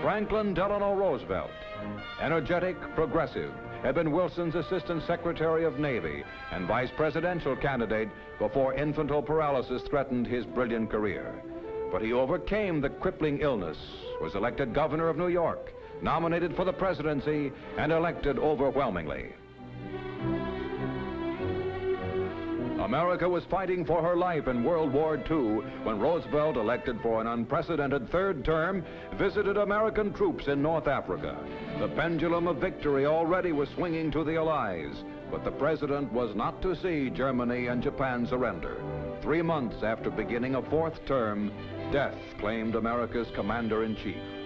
Franklin Delano Roosevelt, energetic, progressive, had been Wilson's Assistant Secretary of Navy and vice presidential candidate before infantile paralysis threatened his brilliant career. But he overcame the crippling illness, was elected governor of New York, nominated for the presidency, and elected overwhelmingly. America was fighting for her life in World War II when Roosevelt, elected for an unprecedented third term, visited American troops in North Africa. The pendulum of victory already was swinging to the Allies, but the president was not to see Germany and Japan surrender. 3 months after beginning a fourth term, death claimed America's commander-in-chief.